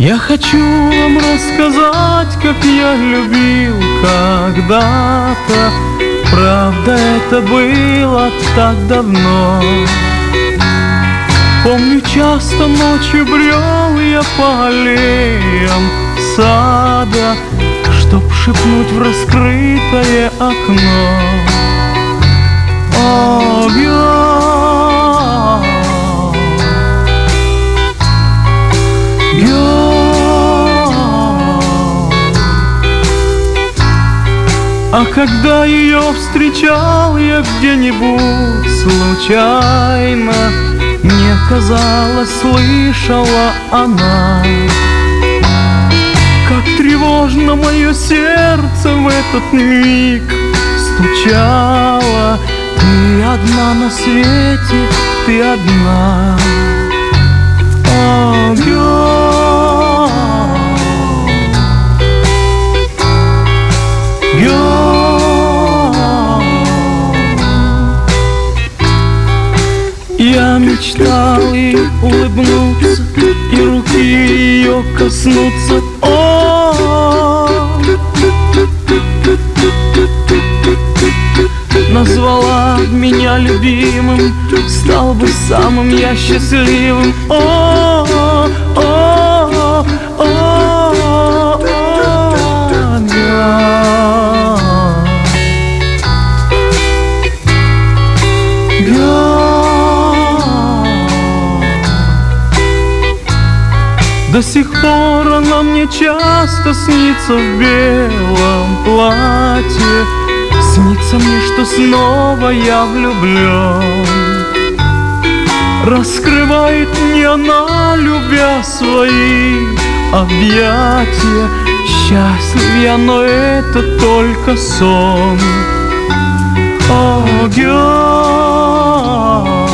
Я хочу вам рассказать, как я любил когда-то. Правда, это было так давно. Помню, часто ночью брел я по аллеям сада, чтоб шепнуть в раскрытое окно: о, girl, girl. А когда ее встречал я где-нибудь случайно, мне казалось, слышала она, как тревожно мое сердце в этот миг стучало. Ты одна на свете, ты одна. Oh, girl, girl. Я мечтал ей улыбнуться и руки ее коснуться. Назвала меня любимым, стал бы самым я счастливым. До сих пор она мне часто снится в белом платье. Снится мне, что снова я влюблен. Раскрывает мне она, любя, свои объятия. Счастлив я, но это только сон. О, girl.